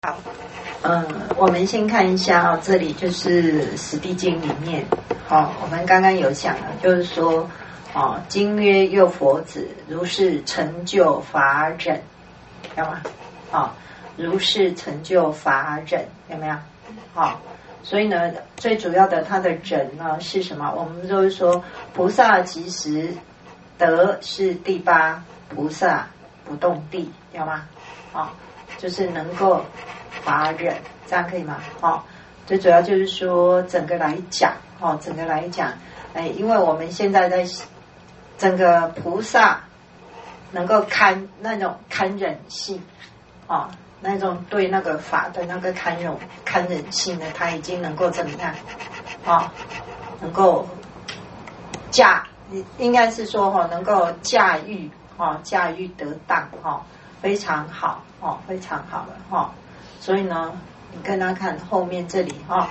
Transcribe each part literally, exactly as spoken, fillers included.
好，嗯，我们先看一下啊、哦，这里就是《史地经》里面，好、哦，我们刚刚有讲了，就是说，哦，经曰幼佛子，如是成就法忍，有吗？哦，如是成就法忍，有没有？好、哦，所以呢，最主要的它的忍呢是什么？我们就是说，菩萨即时得是第八菩萨不动地，有吗？好、哦。就是能够法忍，这样可以吗？哦，最主要就是说整个来讲，哦，整个来讲，哎，因为我们现在在整个菩萨能够堪那种堪忍性，哦，那种对那个法的那个堪忍堪忍性呢，他已经能够怎么样？哦，能够驾，应该是说哈、哦，能够驾驭，哦，驾驭得当，哦。非常好哦，非常好了哈、哦。所以呢，你跟他看后面这里哈、哦，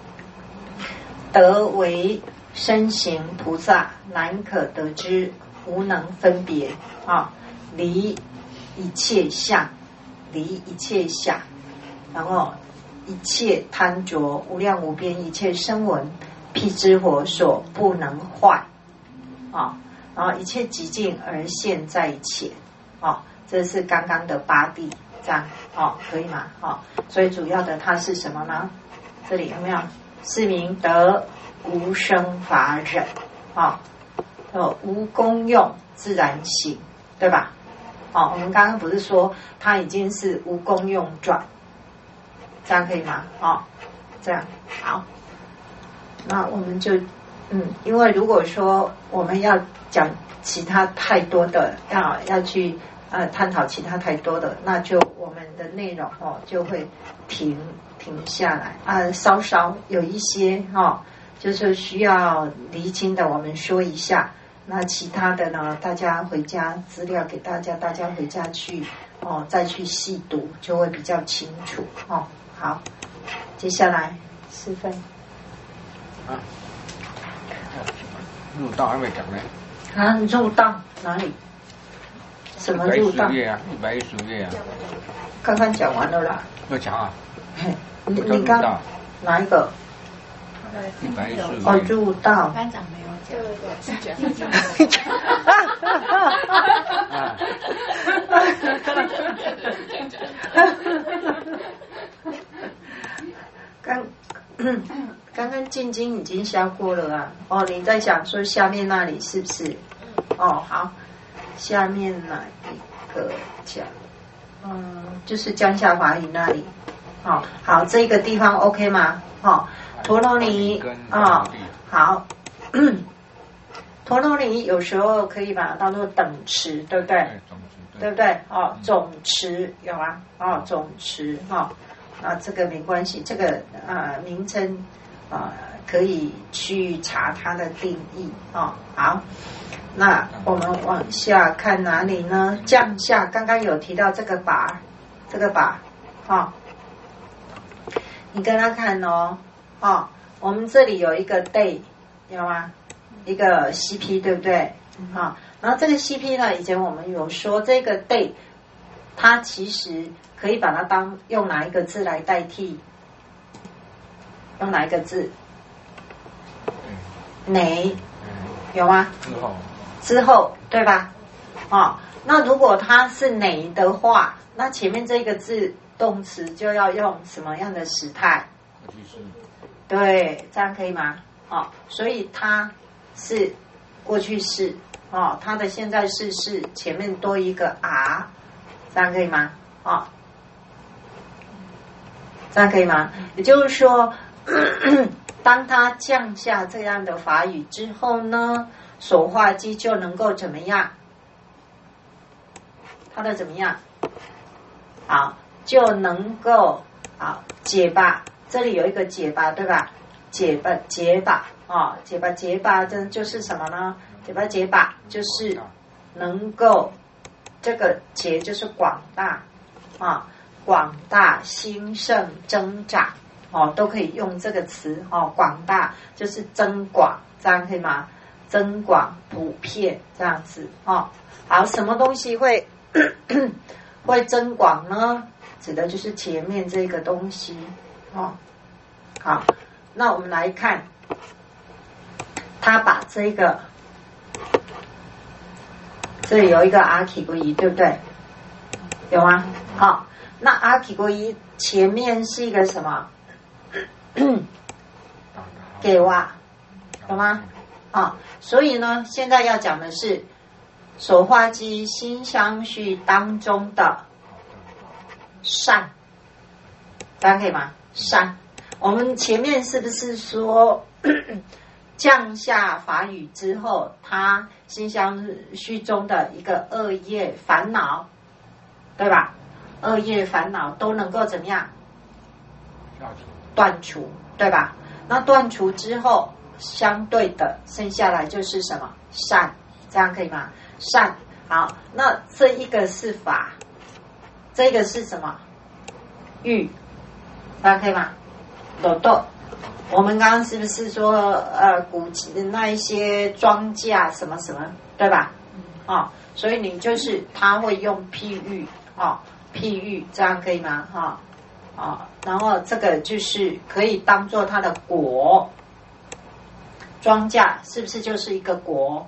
得为身行菩萨，难可得知，无能分别啊、哦，离一切相，离一切想，然后一切贪着，无量无边一切声闻，辟支火所不能坏啊、哦，然后一切寂静而现在前啊。哦，这是刚刚的八地，这样哦，可以吗？哦，所以主要的它是什么呢？这里有没有？是名得无生法忍啊，哦，无功用自然行，对吧？哦，我们刚刚不是说它已经是无功用转，这样可以吗？哦，这样好，那我们就嗯，因为如果说我们要讲其他太多的，要要去。呃，探讨其他太多的，那就我们的内容哦就会停停下来啊，稍稍有一些哦，就是需要厘清的，我们说一下。那其他的呢，大家回家资料给大家，大家回家去哦再去细读，就会比较清楚哦。好，接下来四分啊，入道还没讲呢。 啊，入道哪里？什么入道？ 一百一十页啊，一百一十页啊。 刚刚讲完了啦。 要讲啊？ 你你刚哪一个？ 一百一十页。 哦，入道。 班长没有讲。对对对。 刚刚刚进经已经消过了啊。哦，你在想说下面那里是不是？哦，好。下面哪一个讲？嗯，就是江夏华语那里。哦，好，这个地方 OK 吗？哦，陀罗尼啊、哦，好。陀罗尼有时候可以把它当做等持，对不对？对, 对不对？哦，总持有啊，哦，总持哈、哦，啊，这个没关系，这个啊、呃、名称啊、呃、可以去查它的定义哦。好。那我们往下看哪里呢？降下刚刚有提到这个把，这个把，哦，你跟他看哦，哦，我们这里有一个 day， 有吗？一个 C P 对不对？啊、哦，然后这个 C P 呢，以前我们有说这个 day， 它其实可以把它当用哪一个字来代替？用哪一个字？哪？有吗？ 之后。 之后对吧？哦，那如果它是哪的话，那前面这个字动词就要用什么样的时态？ 过去式。 对，这样可以吗？哦，所以它是过去式哦，它的现在式是前面多一个 r， 这样可以吗？哦，这样可以吗？也就是说，当它降下这样的法语之后呢？手画机就能够怎么样？它的怎么样？好，就能够好解吧。这里有一个解吧，对吧？解吧解吧啊，解吧解吧，这就是什么呢？解吧解吧就是能够这个解就是广大啊，广大兴盛增长哦，都可以用这个词哦。广大就是增广，这样可以吗？增广普遍这样子哦，好，什么东西会会增广呢？ 指的就是前面这个东西哦。好，那我们来看，他把这个，这里有一个阿提国伊，对不对？有吗？好，那阿提国伊前面是一个什么？给哇，有吗？啊，所以呢，现在要讲的是手画机心相续当中的善，大家可以吗？善，我们前面是不是说降下法语之后，他心相续中的一个恶业烦恼，对吧？恶业烦恼都能够怎么样？断除，对吧？那断除之后，相对的剩下来就是什么？善，这样可以吗？善，好，那这一个是法，这个是什么？欲，大家可以吗？抖抖，我们刚刚是不是说呃古籍那一些庄稼什么什么，对吧？哦，所以你就是他会用譬喻，哦，譬喻，这样可以吗？哈、哦。啊，然后这个就是可以当做它的果，庄稼是不是就是一个果？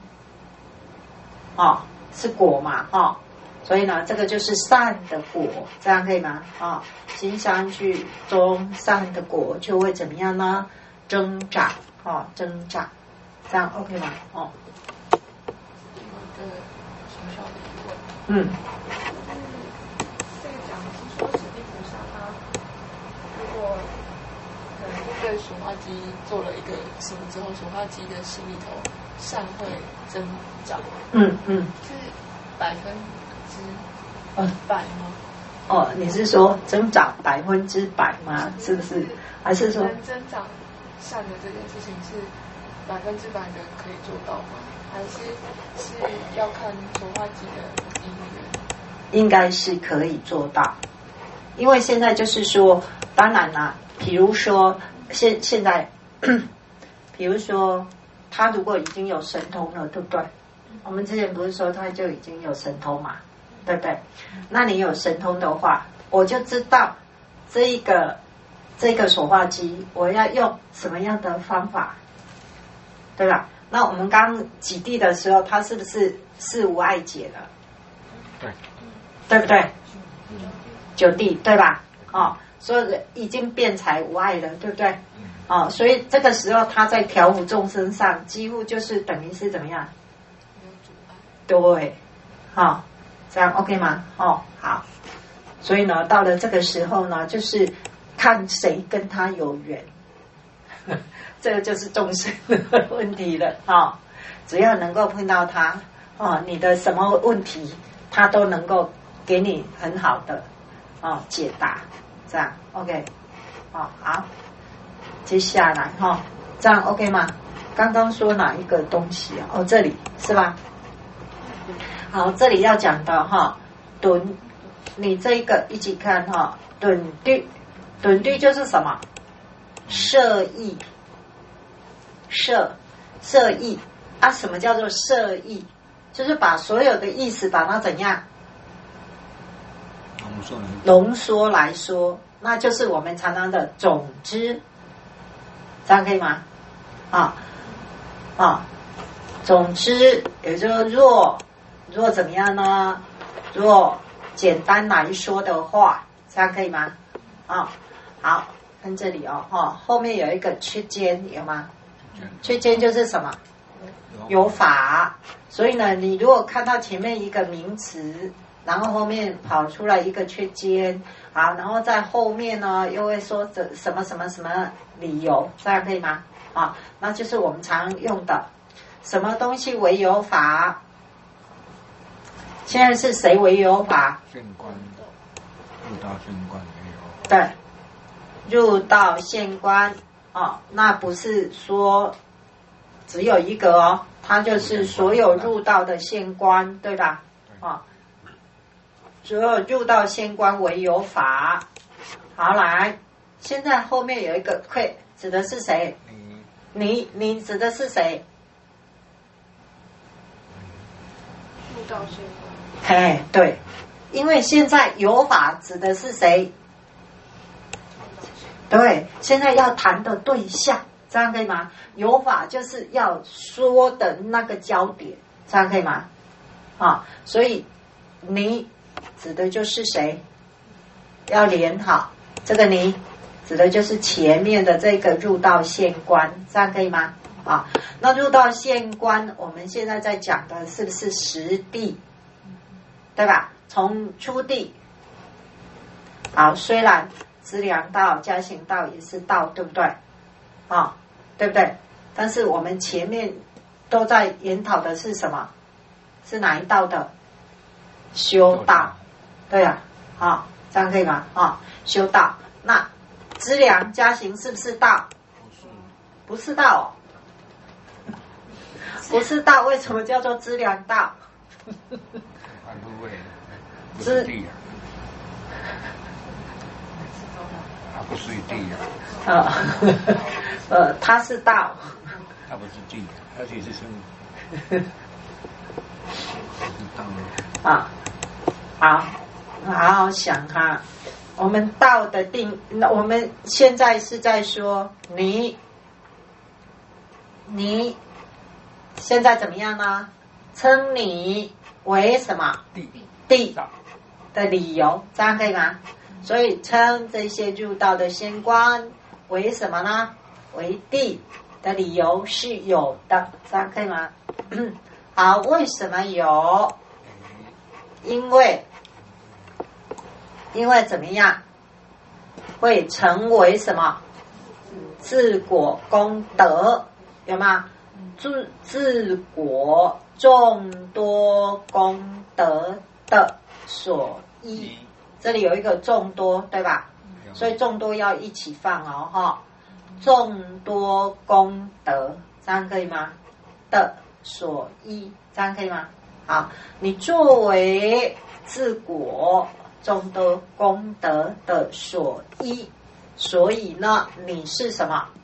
哦，是果嘛，哦，所以呢，这个就是善的果，这样可以吗？啊、哦，心相续中善的果就会怎么样呢？增长，哦，增长，这样 OK 吗？哦， 有一个小小的疑问，嗯。对手画机做了一个什么之后，手画机的心里头善会增长。 嗯嗯， 是百分之呃百吗？ 哦，你是说增长百分之百吗？是不是？还是说增长善的这件事情是百分之百的可以做到吗？还是是要看手画机的因缘？ 应该是可以做到，因为现在就是说，当然啦，比如说。现现在，比如说，他如果已经有神通了，对不对？我们之前不是说他就已经有神通嘛，对不对？那你有神通的话，我就知道这一个这个手画机我要用什么样的方法，对吧？那我们刚挤地的时候，它是不是是无碍解的？ 对， 对不对？九地对吧？哦。所以已经辩才无碍了，对不对？哦，所以这个时候他在调伏众生上，几乎就是等于是怎么样？对，好、哦，这样 OK 吗？哦，好。所以呢，到了这个时候呢，就是看谁跟他有缘，这个就是众生的问题了啊、哦。只要能够碰到他，哦，你的什么问题，他都能够给你很好的哦解答。这样 OK， 哦好，接下来哈、哦，这样 OK 吗？刚刚说哪一个东西啊？哦，这里是吧？好，这里要讲的哈，顿，你这一个一起看哈，顿律，顿律就是什么？摄意，摄，摄意啊？什么叫做摄意？就是把所有的意思把它怎样？浓缩来说，那就是我们常常的总之，这样可以吗？啊啊，总之也就是若若怎么样呢？若简单来说的话，这样可以吗？啊，好，看这里哦，哈，后面有一个区间，有吗？区间就是什么？有法，所以呢，你如果看到前面一个名词。然后后面跑出来一个缺间，好，然后在后面呢又会说这什么什么什么理由，这样可以吗？啊，那就是我们常用的什么东西为有法？现在是谁为有法？ 现观，入道现观也有。 对，入道现观哦，那不是说只有一个哦，它就是所有入道的现观，对吧？啊。所有入道现观为有法。好，来，现在后面有一个愧，指的是谁？你你指的是谁？ 入道现观。 哎，对， 因为现在有法指的是谁？对，现在要谈的对象，这样可以吗？有法就是要说的那个焦点，这样可以吗？啊，所以你指的就是谁？要连好，这个你指的就是前面的这个入道现观，这样可以吗？啊，那入道现观，我们现在在讲的是不是实地？对吧？从初地，好，虽然资粮道、加行道也是道，对不对？啊，对不对？但是我们前面都在研讨的是什么？是哪一道的？修道，对啊，啊，这样可以吗？啊，修道，那资粮加行是不是道？不是道哦，不是道，为什么叫做资粮道？资地啊，它不是地啊。 呃呃，它是道。 它不是地，而且是生。 啊，好，好好想哈。我们道的定，那我们现在是在说你，你现在怎么样呢？称你为什么？ 地地的理由，这样可以吗？所以称这些入道的仙观为什么呢？为地的理由是有的，这样可以吗？好，为什么有？因为，因为怎么样？会成为什么？自果功德，有吗？自自果众多功德的所依，这里有一个众多，对吧？所以众多要一起放哦，哈。众多功德，这样可以吗？的所依，这样可以吗？好，你作为自果众多功德的所依，所以呢，你是什么？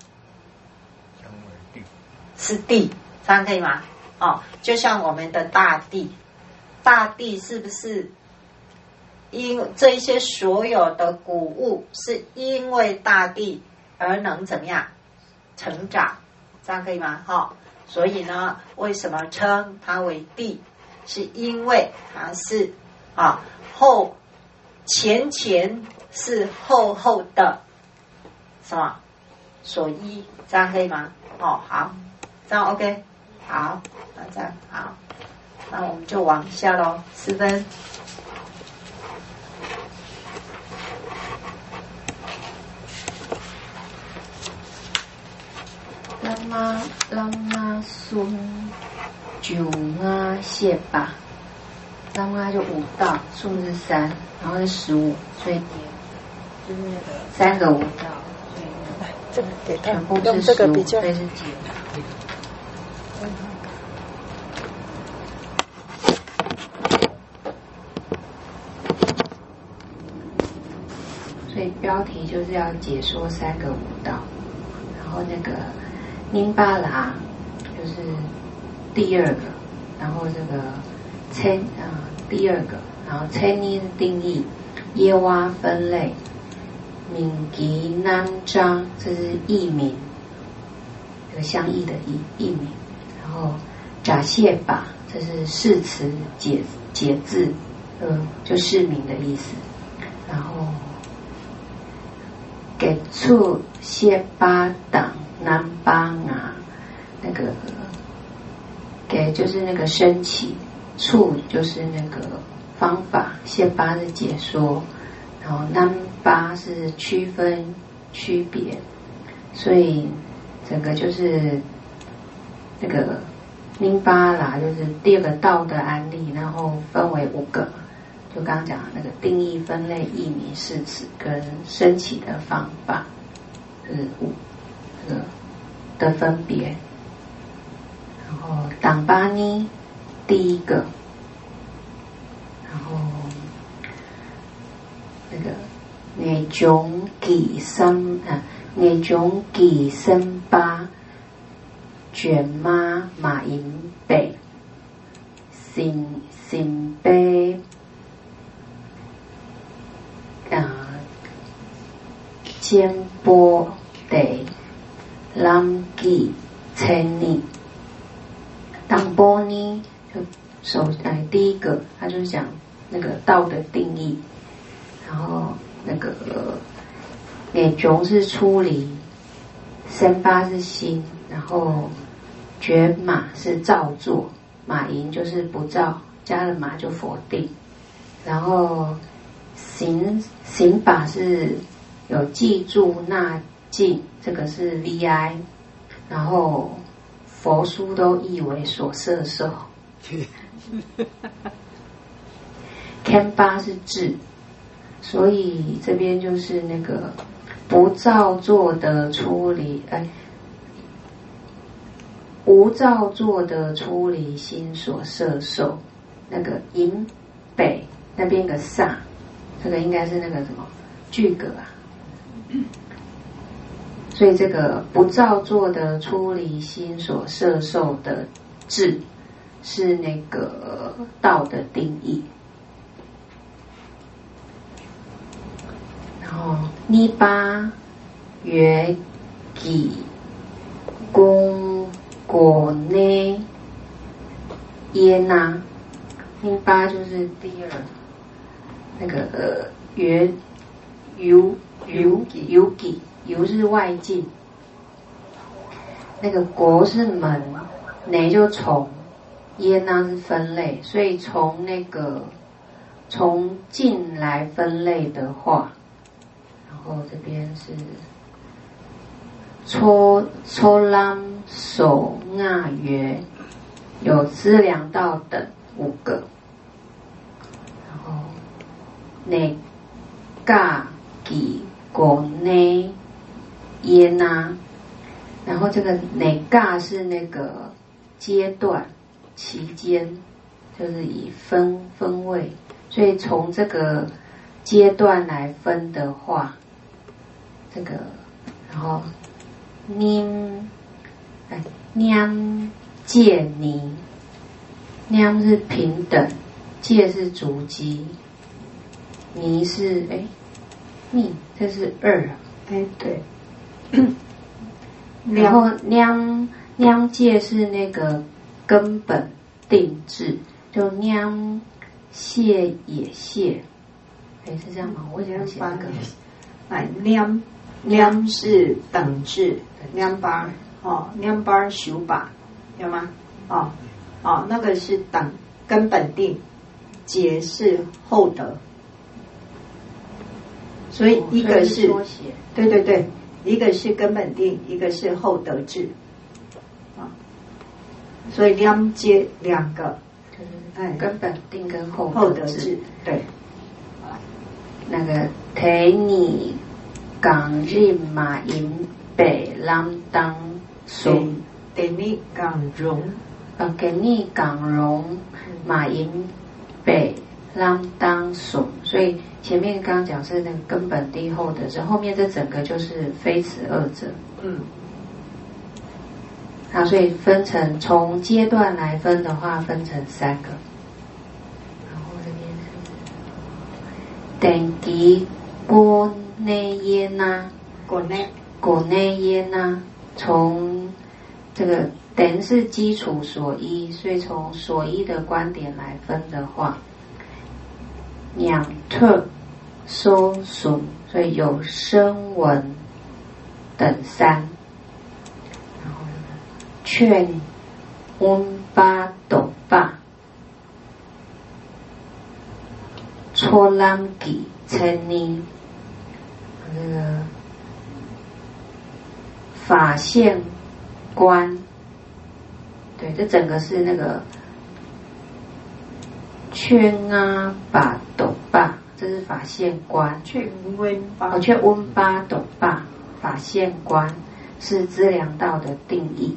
是地，这样可以吗？哦，就像我们的大地，大地是不是因这一些所有的谷物是因为大地而能怎么样成长？这样可以吗？哈、哦，所以呢，为什么称它为地？是因为它是啊厚前前是厚厚的什么所依？这样可以吗？哦，好，这样 OK， 好，那这样好，那我们就往下咯，四分。 Lama Lama Sun 九啊谢吧，Lama 就五道，数是三，然后是十五，所以就是那个三个五道，所以来这个给他全部用是十五， 这个比较所以是解。所以标题就是要解说三个五道，然后那个宁巴拉就是第二个，然后这个千啊、呃、第二个，然后千尼的定义，耶蛙分类，敏吉南章这是译名，这个相异的译译名，然后扎谢巴这是释词解解字，呃就释名的意思，然后给处谢巴党南巴啊，那个给就是那个升起，处就是那个方法，谢巴是解说，然后南巴是区分区别，所以整个就是那个宁巴拉就是第二个道的案例，然后分为五个，就刚刚讲的那个定义、分类、译名、释词跟升起的方法，就是五这个的分别。然后党巴尼第一个，然后那个内种几三啊，内种几三八卷妈马银北，新新北先波得啷吉千尼，当波尼就首哎第一个，他就是讲那个道的定义，然后那个眼中是出离，身八是心，然后觉马是造作，马营就是不造，加了马就否定，然后行行法是有记住纳进，这个是 V I， 然后佛书都译为所摄受，Ken 八是智，所以这边就是那个不造作的出离，哎，无造作的出离心所摄受，那个引北那边个萨，这个应该是那个什么句格啊。所以这个不造作的出离心所摄受的智，是那个道的定义。然后尼巴约己公果内耶那，尼巴就是第二那个呃约由由由己。由是外境，那个国是门，内就从，耶呢是分类，所以从那个从进来分类的话，然后这边是抽抽啷手纳约，有资粮道等五个，然后内嘎己国内。耶呐，然后这个哪嘎是那个阶段期间，就是以分分位，所以从这个阶段来分的话，这个然后念哎念戒尼，念是平等，戒是足迹，尼是哎密这是二哎对。 然后娘娘戒是那个根本定制，就娘谢也谢，哎是这样吗？我想写那个， 哎娘娘是等制，娘巴哦娘巴修把有吗？哦哦那个是等根本定，解是后得，所以一个是缩写， 对对对。一个是根本定，一个是后得制，啊，所以两阶两个， 哎，根本定跟后后得制，对。 那个提你港日马银北啷当松， 提你港荣， 呃，给你港荣马银北啷当松，所以。前面刚刚讲是那个根本定后得制，后面这整个就是非此二者。 嗯， 啊，所以分成从阶段来分的话，分成三个。然后这边是等级国内耶呐， 国内国内耶呐，从这个等是基础所依，所以从所依的观点来分的话。两特收损，所以有声闻等三，然后劝温巴斗巴搓啷吉称尼，这个法现观，对，这整个是那个。劝啊巴斗巴，这是法现观。 劝温巴， 哦，劝温巴斗巴，法现观是资粮道的定义。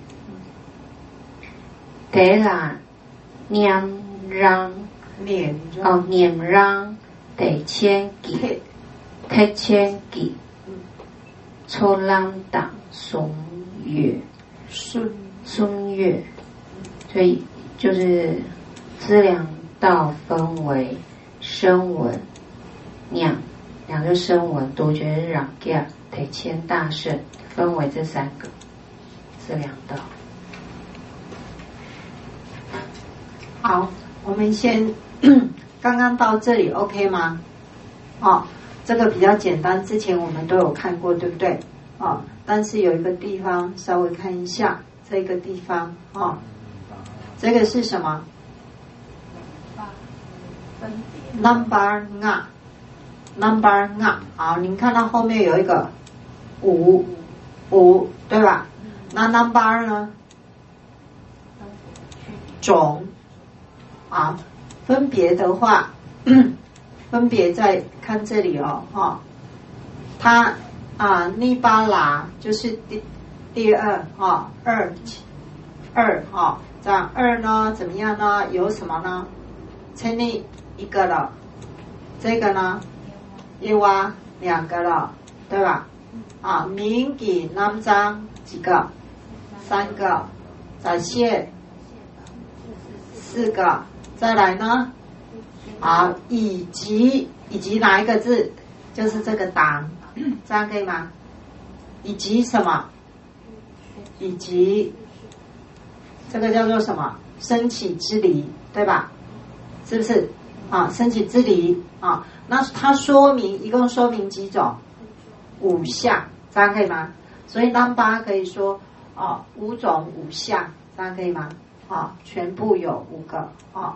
得啦，念让念哦，念让得千几，得千几，抽啷党松月顺顺月，所以就是资粮。道分为声闻、念两个声闻独觉日朗价得谦大圣，分为这三个，这两道。 好，我们先刚刚到这里 OK 吗？哦，这个比较简单，之前我们都有看过，对不对？哦，但是有一个地方稍微看一下，这个地方哦，这个是什么 ？number 啊 ，number 啊，好，您看到后面有一个五五，对吧？那 number 呢？种啊，分别的话，分别在看这里哦，哈、哦，它啊，尼巴拉就是第第二啊，二二啊，这样二呢怎么样呢？有什么呢？成立一个了，这个呢，一挖两个了，对吧？啊，名给南章几个？三个，展现四个，再来呢？好，以及以及哪一个字？就是这个党，这样可以吗？以及什么？以及这个叫做什么？升起之离，对吧？是不是？啊，升起之离啊，那它说明一共说明几种？五项，这样可以吗？所以当八可以说啊，五种五项，这样可以吗？啊，全部有五个啊。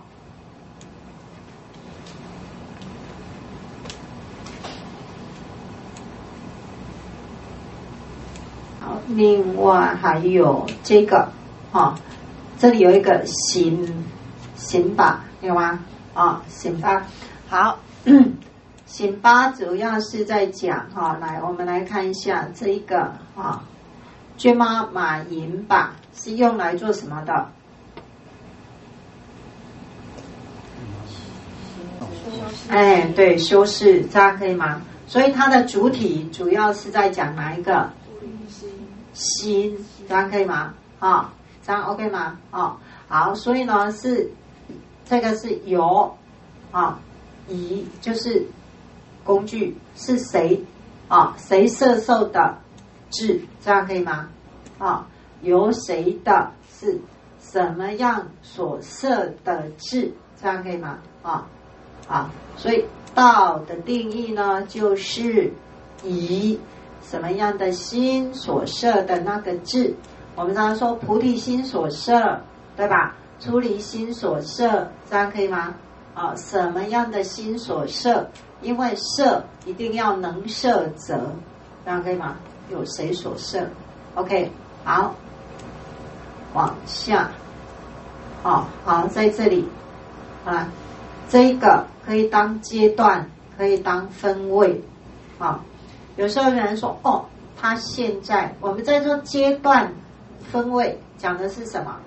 好，另外还有这个啊，这里有一个行行吧，有吗？啊，行吧。好，行吧主要是在讲哈、啊，来我们来看一下这一个啊，捐妈马银吧是用来做什么的？哎，对，修饰，这样可以吗？所以它的主体主要是在讲哪一个？心，这样可以吗？啊，这样 OK 吗？啊，好，所以呢是这个是由啊，以就是工具是谁啊？谁摄受的智，这样可以吗？啊，由谁的是什么样所摄的智，这样可以吗？啊。啊，所以道的定义呢，就是以什么样的心所摄的那个智。我们常常说菩提心所摄，对吧？出离心所摄，这样可以吗？啊，什么样的心所摄？因为摄一定要能摄者，这样可以吗？有谁所摄 ？OK， 好，往下，哦，好，在这里，啊。这一个可以当阶段，可以当分位，啊，有时候有人说，哦，他现在我们在说阶段分位，讲的是什么？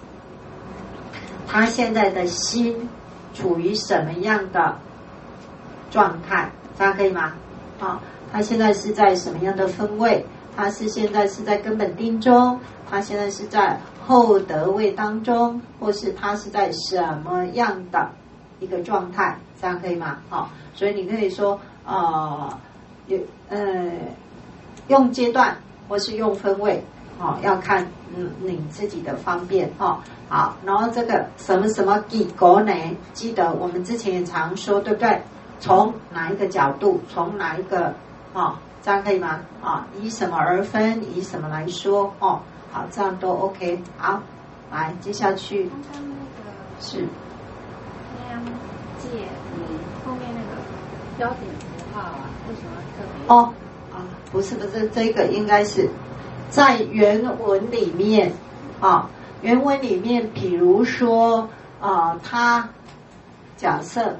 他现在的心处于什么样的状态？这样可以吗？啊，他现在是在什么样的分位？他是现在是在根本定中，他现在是在后得位当中，或是他是在什么样的一个状态，这样可以吗？好、哦，所以你可以说，呃，有呃，用阶段或是用分位，哦，要看嗯你自己的方便哦。好，然后这个什么什么几国呢？记得我们之前也常说，对不对？从哪一个角度，从哪一个哦，这样可以吗？啊、哦，以什么而分？以什么来说？哦，好，这样都 OK。好，来接下去刚刚那个是。 界离后面那个标点符号啊，为什么要特别？ 哦啊，不是不是，这个应该是在原文里面啊，原文里面，比如说啊，它假设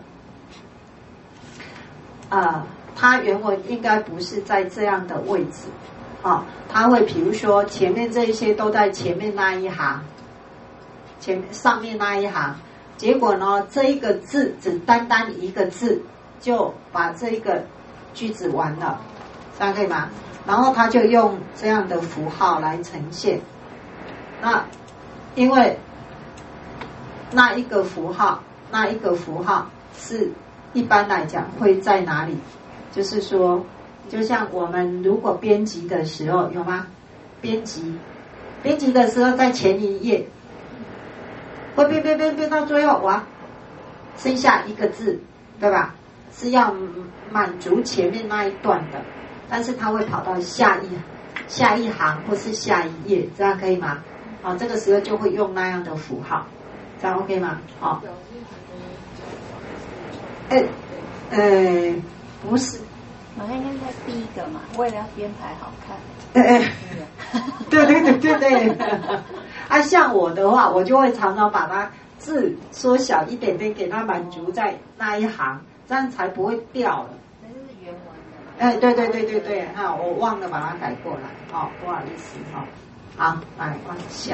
啊，它原文应该不是在这样的位置啊，它会比如说前面这一些都在前面那一行，前面上面那一行。结果呢，这一个字只单单一个字就把这一个句子完了，这样可以吗？然后他就用这样的符号来呈现。那因为那一个符号，那一个符号是一般来讲会在哪里？ 就是说，就像我们如果编辑的时候有吗？编辑，编辑的时候在前一页，会编编编编到最后，哇，剩下一个字，对吧？是要满足前面那一段的，但是它会跑到下一下一行或是下一页，这样可以吗？好，这个时候就会用那样的符号，这样 OK 吗？好，哎，呃，不是， 好像应该在第一个嘛，为了要编排好看。 哎，对对对对对，啊，像我的话，我就会常常把它字缩小一点点，给它满足在那一行，这样才不会掉了。 那就是原文的。 哎，对对对对对，哈，我忘了把它改过来，哦，不好意思，哈、哦，好，来往下。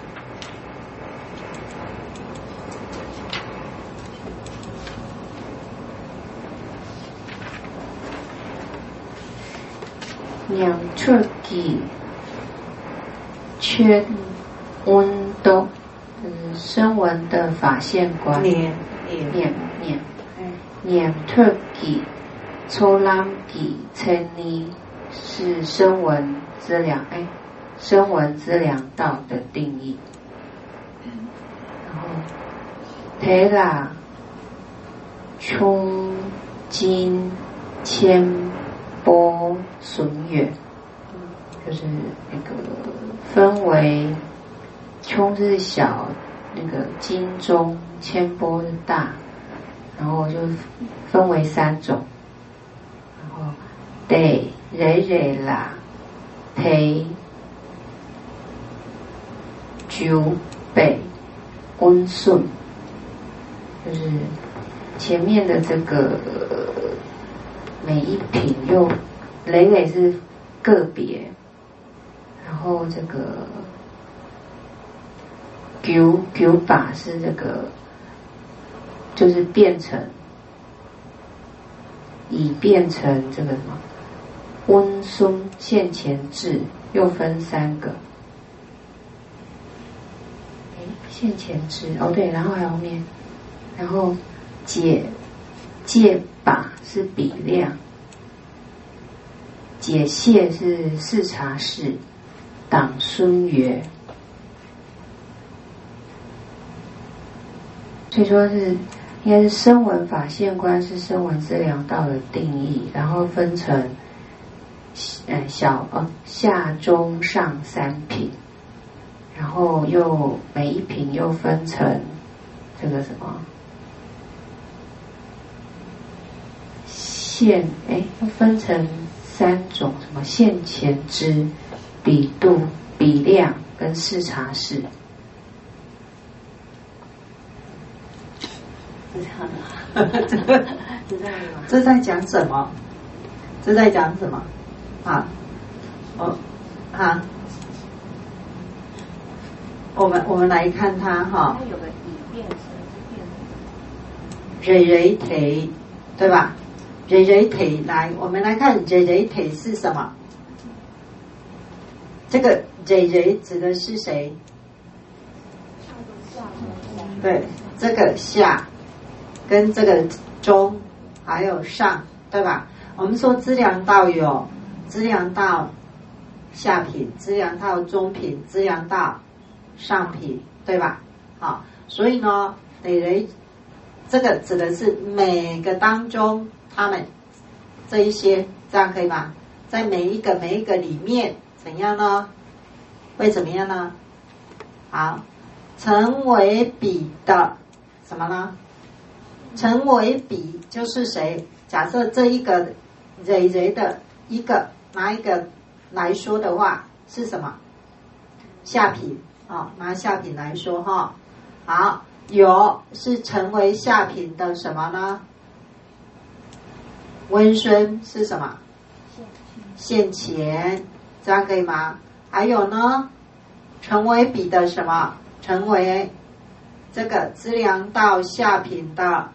两出기缺温度，就是声闻的法现观。 念念念念嗯念出기초람기천리是声闻资粮，哎，声闻资粮道的定义。然后提拉冲金千波损月，就是那个分为冲是小，那个金中千波是大，然后就分为三种。然后得蕊蕊啦，提九北温顺，就是前面的这个每一品又累累是个别，然后这个九九把是这个就是变成已变成这个什么温孙现前智，又分三个。哎，现前智哦对，然后还有后面，然后解戒把是比量，解谢是视察事，党孙曰。所以说是应该是声闻法现观是声闻资粮道的定义，然后分成呃小呃下中上三品，然后又每一品又分成这个什么现哎又分成三种，什么现前知、比度、比量跟视察事。 这个这在讲什么？这在讲什么？啊，哦，啊，我们我们来看它哈。 它有个已变成是变成。 蕊蕊提，对吧？蕊蕊提，来，我们来看蕊蕊提是什么？这个蕊蕊指的是谁？对，这个下。跟这个中还有上，对吧？我们说资粮道有资粮道下品、资粮道中品、资粮道上品，对吧？好，所以呢，累累这个指的是每个当中他们这一些，这样可以吗？在每一个每一个里面怎样呢？会怎么样呢？好，成为比的什么呢？成为比就是谁？假设这一个蕊蕊的一个拿一个来说的话是什么？下品啊、哦，拿下品来说哈、哦。好，有是成为下品的什么呢？温孙是什么？现前，这样可以吗？还有呢，成为比的什么？成为这个资粮道下品的。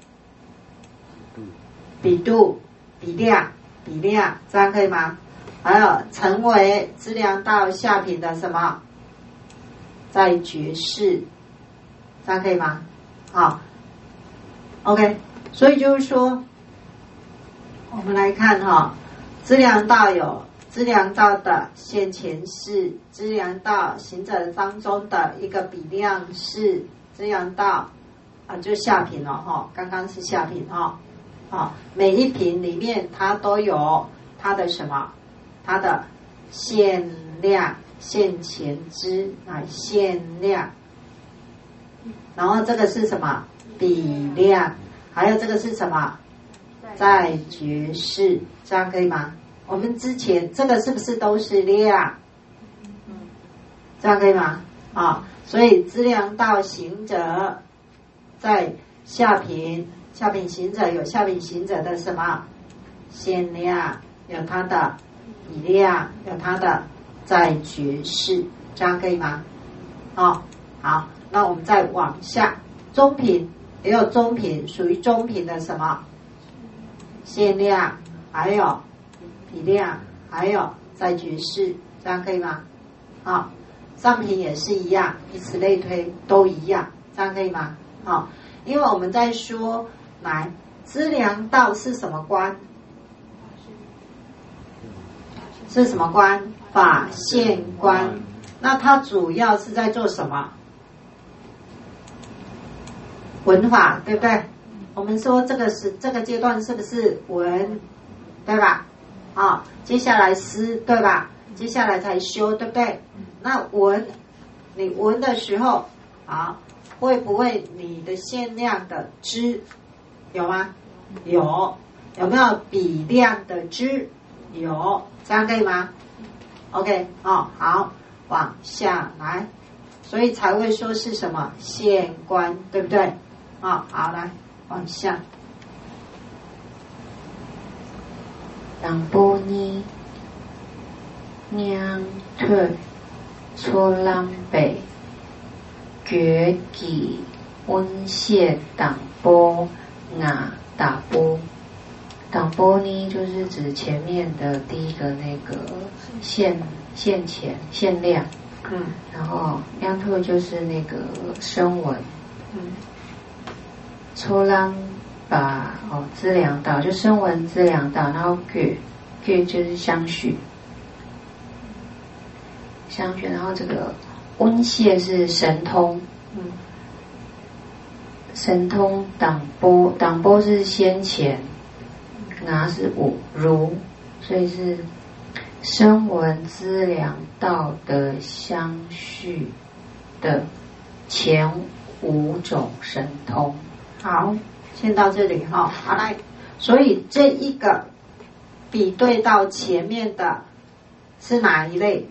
比度、比量、比量，这样可以吗？还有成为资粮道下品的什么？在觉世，这样可以吗？好 ，OK。所以就是说， 我们来看哈、哦，资粮道有资粮道的现前式，资粮道行者当中的一个比量式，资粮道啊就下品了哈、哦，刚刚是下品哈、哦，啊每一品里面它都有它的什么，它的限量现前之啊限量，然后这个是什么比量，还有这个是什么在觉式，这样可以吗？我们之前这个是不是都是量？这样可以吗？啊，所以资粮道行者在下品，下品行者有下品行者的什么限量，有它的比量，有它的在觉式，这样可以吗？哦，好，那我们再往下，中品也有中品，属于中品的什么限量，还有比量，还有在觉式，这样可以吗？好，上品也是一样，以此类推都一样，这样可以吗？好，因为我们在说来资粮道是什么观？是什么观？法现观。那它主要是在做什么？闻法，对不对？我们说这个是这个阶段是不是闻，对吧？啊，接下来思，对吧？接下来才修，对不对？那闻，你闻的时候，啊，会不会你的限量的知有吗？有，有没有比量的知？有，这样可以吗 ？OK， 哦，好，往下来，所以才会说是什么现观，对不对？啊、哦，好，来往下。 当波尼娘退搓浪北觉己温谢党波那打波，党波呢就是指前面的第一个那个现现前限量， 嗯， 然后央退就是那个声闻， 嗯， 搓浪把哦资粮道就声闻资粮道，然后觉觉就是相续。相续，然后这个温谢是神通， 嗯， 神通党波，党波是先前，拿是五如，所以是声闻资粮道的相续的前五种神通。 好，先到这里哈、哦。好来，所以这一个比对到前面的是哪一类？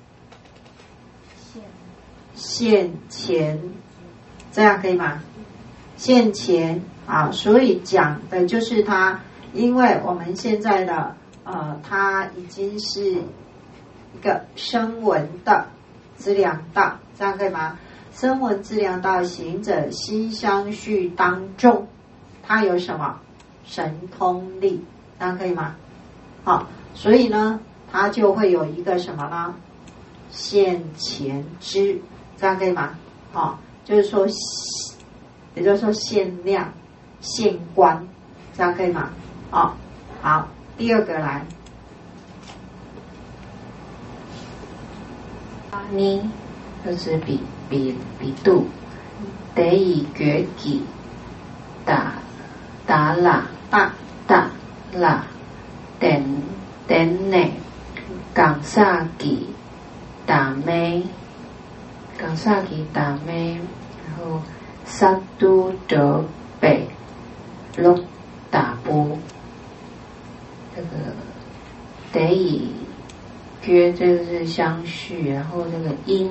现前，这样可以吗？现前啊，所以讲的就是它，因为我们现在的呃，它已经是一个声闻的资粮道，这样可以吗？声闻资粮道行者心相续当中，它有什么神通力，这样可以吗？好，所以呢，它就会有一个什么呢？现前知。这样可以吗？哦，就是说，也就是说限量、限观，这样可以吗？哦，好，第二个来， 呢就是比比比度，得以觉己打打啦大打啦等等呢，港萨己打咩。港萨吉达咩，然后萨都德北洛达波，这个得以觉这个是相续，然后这个因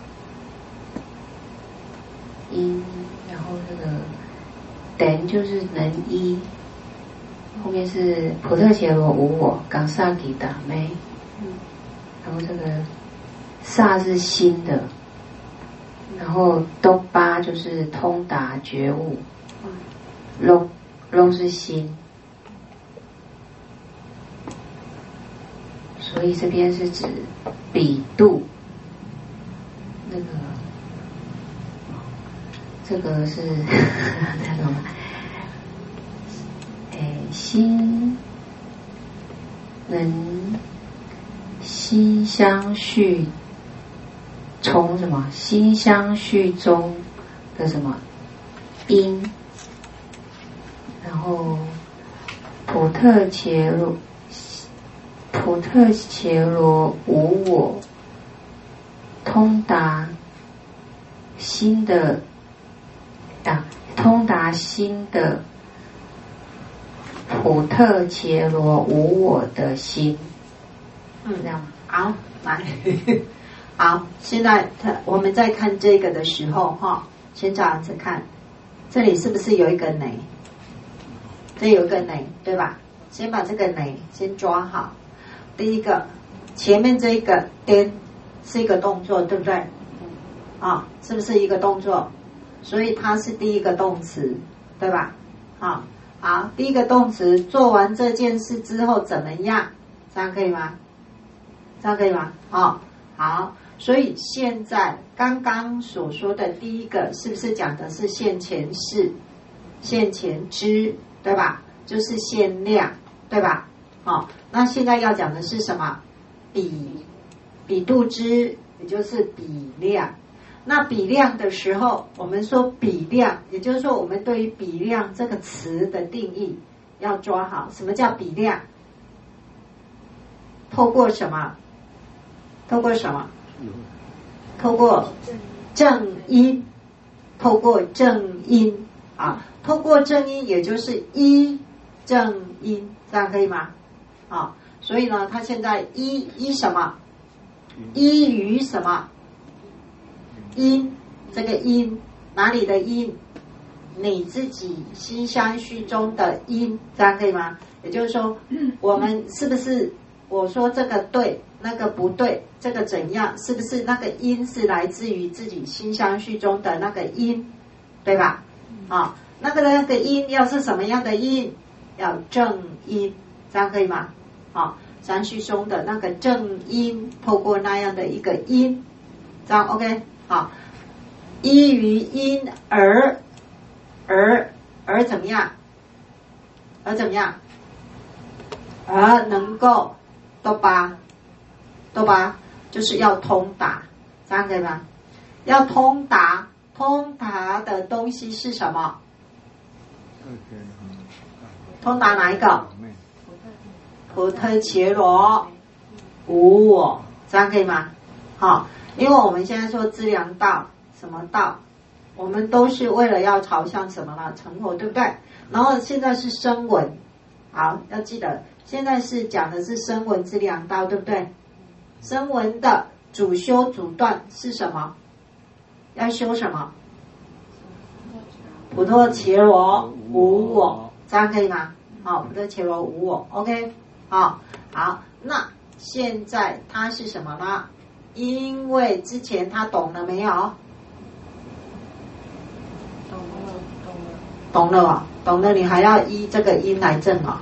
因，然后这个等就是能依，后面是普特伽罗无我，港萨吉达咩，然后这个萨是心的。然后都巴就是通达觉悟，龙龙是心，所以这边是指比度，那个这个是那种，哎心能心相续，从什么心相续中的什么因，然后普特伽罗普特伽罗无我，通达心的啊，通达心的普特伽罗无我的心， 嗯， 这样吗？ 好，来，好，现在他我们在看这个的时候哈，先这样子看，这里是不是有一个雷？这有一个雷，对吧？先把这个雷先抓好。第一个，前面这一个 n 是一个动作，对不对？啊，是不是一个动作？所以它是第一个动词，对吧？啊，好，第一个动词做完这件事之后怎么样？这样可以吗？这样可以吗？哦，好，所以现在刚刚所说的第一个是不是讲的是现前事、现前知，对吧？就是现量，对吧？好、哦，那现在要讲的是什么？比比度知，也就是比量。那比量的时候，我们说比量，也就是说我们对于比量这个词的定义要抓好。什么叫比量？透过什么？透过什么？透过正因，透过正因啊，透过正因，也就是依正因，这样可以吗？啊，所以呢，他现在依依什么？依于什么？因，这个因哪里的因？你自己心相续中的因，这样可以吗？也就是说，我们是不是我说这个对，那个不对，这个怎样？是不是那个因是来自于自己心相续中的那个因，对吧？啊，那个那个因要是什么样的因？要正因，这样可以吗？啊，相续中的那个正因，透过那样的一个因，这样 OK。好，依于因而而而怎么样？而怎么样？而能够多巴多巴，就是要通达，这样可以吗？要通达，通达的东西是什么？通达哪一个？普特伽罗无我，这样可以吗？好。因为我们现在说资粮道，什么道，我们都是为了要朝向什么呢？成佛，对不对？然后现在是声闻，好，要记得，现在是讲的是声闻资粮道，对不对？声闻的主修主断是什么？要修什么？普特伽罗无我，这样可以吗？好，普特伽罗无我 ，OK， 好，好，那现在它是什么呢？因为之前他懂了没有？ 懂了，懂了， 懂了哦，懂了，你还要依这个因来证哦。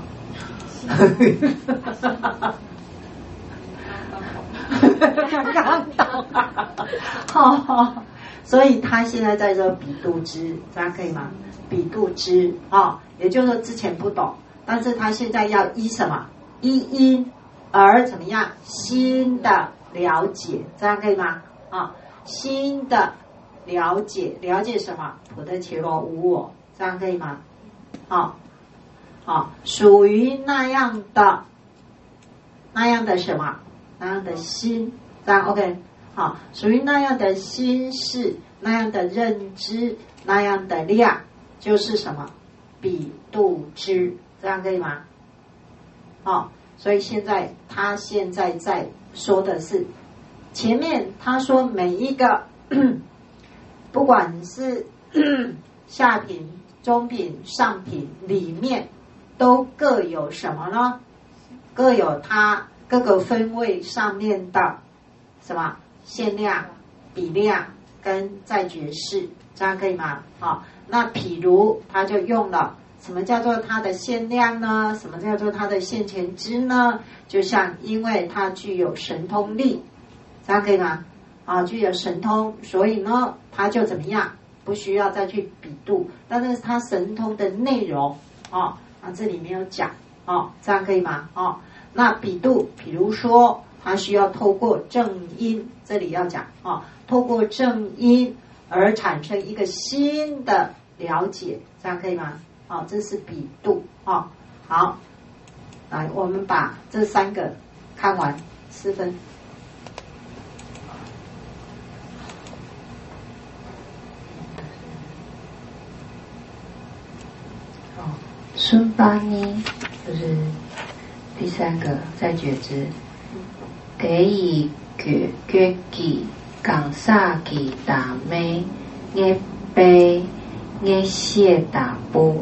刚刚懂啊，好，所以他现在在这比度知，这样可以吗？比度知啊、哦，也就是说之前不懂，但是他现在要依什么？依因而怎么样？新的了解，这样可以吗？啊，新的了解，了解什么？普特伽罗无我，这样可以吗？好，好，属于那样的，那样的什么？那样的心，这样 OK。好，属于那样的心事，那样的认知，那样的量，就是什么？比度知，这样可以吗？好，所以现在他现在在说的是，前面他说每一个，不管是下品、中品、上品里面，都各有什么呢？各有它各个分位上面的什么限量、比量跟在觉识，这样可以吗？好，那譬如他就用了。什么叫做它的限量呢？什么叫做它的现前知呢？就像因为它具有神通力，这样可以吗？啊，具有神通，所以呢，它就怎么样？不需要再去比度，但是它神通的内容，哦，啊，这里没有讲，哦，这样可以吗？哦， 那比度，比如说它需要透过正因，这里要讲啊，透过正因而产生一个新的了解，这样可以吗？啊，这是比度啊。好，来，我们把这三个看完，四分。 孙巴尼就是第三个在觉知，得以觉觉己港萨己打妹耶杯耶谢打波，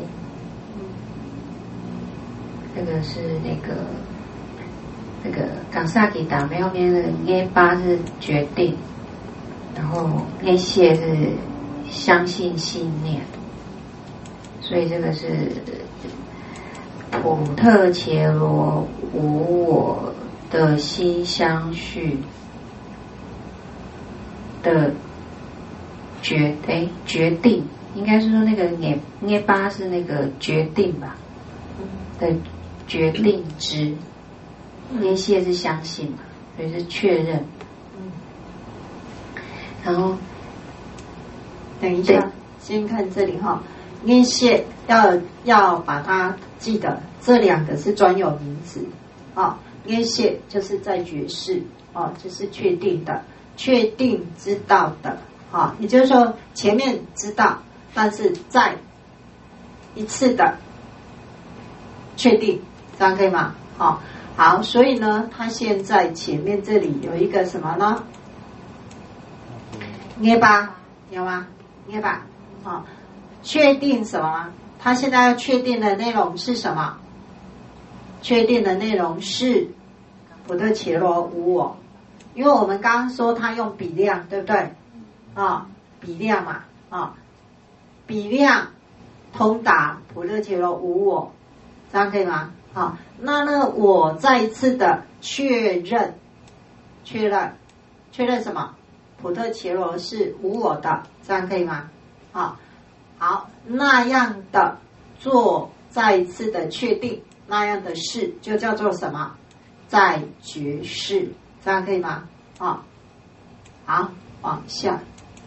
那个是那个那个港萨己打妹后面那个耶巴是决定，然后耶谢是相信信念，所以这个是普特伽罗无我的心相续的决哎决定，应该是说那个涅涅巴是那个决定吧的决定之，涅谢是相信嘛，所以是确认。然后等一下，先看这里哈，涅谢要要把它记得，这两个是专有名词啊。涅谢就是在觉识啊，就是确定的，确定知道的啊，也就是说前面知道，但是再一次的确定，这样可以吗？好，好，所以呢，他现在前面这里有一个什么呢？捏吧，有吗？捏吧，啊，确定什么？他现在要确定的内容是什么？确定的内容是普特伽罗无我，因为我们刚刚说他用比量，对不对？啊，比量嘛，啊，比量通达普特伽罗无我，这样可以吗？啊，那呢，我再一次的确认，确认，确认什么？普特伽罗是无我的，这样可以吗？啊，好，那样的做再一次的确定，那样的事就叫做什么？在觉识，这样可以吗？啊，好，往下。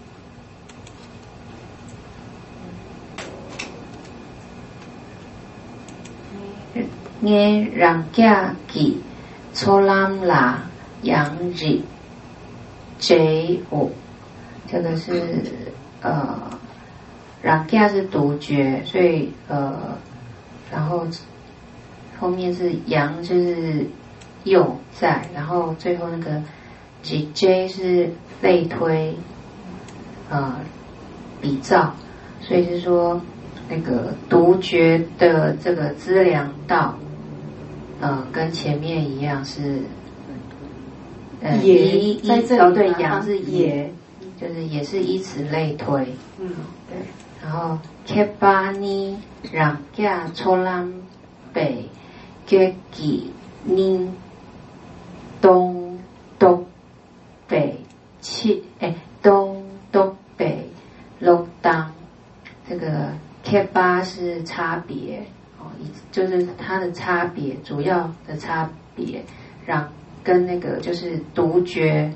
nghe rằng gia kỳ cho lam là yang ri j o， 这个是呃，让gia是独觉，所以呃，然后后面是阳就是又在，然后最后那个 j j 是类推呃比照，所以是说那个独觉的这个资粮道。呃，跟前面一样是，呃， 也依在这里哦对，阳是也， 也， 就是也是依此类推。 嗯，对。 然后 Kebani 让加抽兰北 Gegi 宁东东北七哎东东北龙当，这个 Keba 是差别。就是它的差别，主要的差别，让跟那个就是独觉、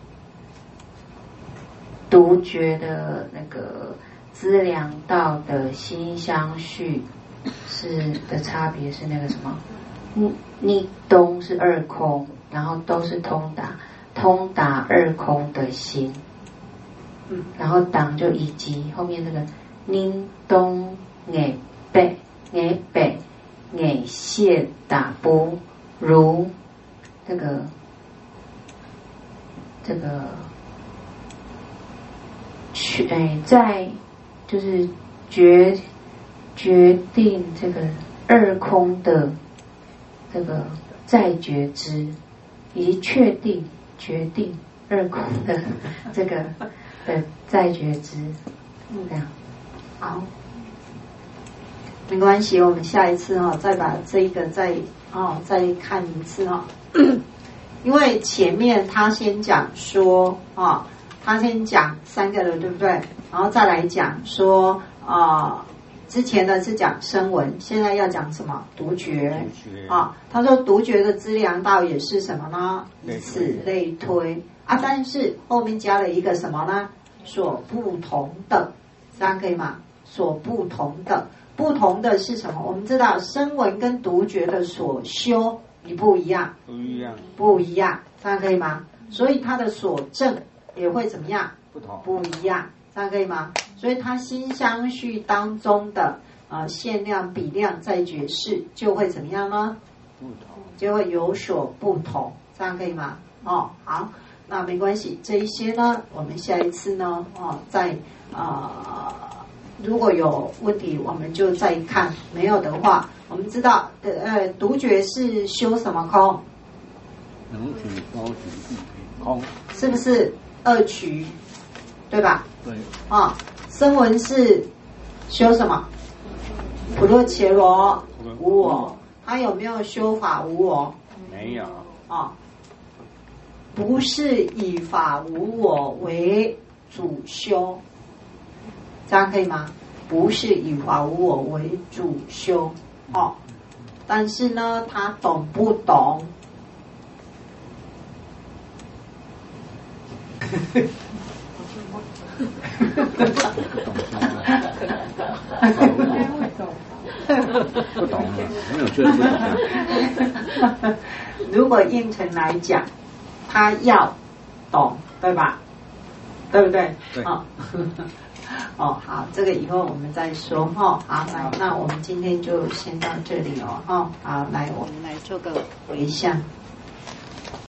独觉的那个资粮道的心相续是的差别是那个什么？逆逆东是二空，然后都是通达，通达二空的心，嗯，然后党就以及后面那个宁东眼背。眼北眼谢打波如这个这个去哎在就是决决定这个二空的这个再觉知，以及确定决定二空的这个的再觉知，这样好。没关系，我们下一次哈、哦、再把这一个再哦再看一次哈、哦，因为前面他先讲说啊、哦，他先讲三个了，对不对？然后再来讲说啊、呃， 之前的是讲声闻，现在要讲什么？独觉。 独觉啊，他说独觉的资粮道也是什么呢？以此类推啊，但是后面加了一个什么呢？所不同的，这样可以吗？所不同的，不同的是什么？我们知道声闻跟独觉的所修你不一样， 不一样， 不一样，这样可以吗？所以他的所证也会怎么样？ 不同， 不一样，这样可以吗？所以它心相续当中的呃限量比量在觉识就会怎么样呢？ 不同， 就会有所不同，这样可以吗？哦，好，那没关系，这一些呢，我们下一次呢，哦，再呃，如果有问题，我们就再看；没有的话，我们知道，呃，独觉是修什么空？ 能取、高取、地取、空， 是不是二取？对吧？ 对， 啊、声闻是修什么？普罗伽罗无我，他有没有修法无我？ 没有， 啊、不是以法无我为主修，这样可以吗？不是以法无我为主修哦，但是呢，他懂不懂？ 不懂了，没有觉得不懂。 如果应成来讲，他要懂，对吧？对不对？ 对。 哦，哦，好，这个以后我们再说哈、哦。好，来，那我们今天就先到这里哦。哦，好，来，我们来做个回向。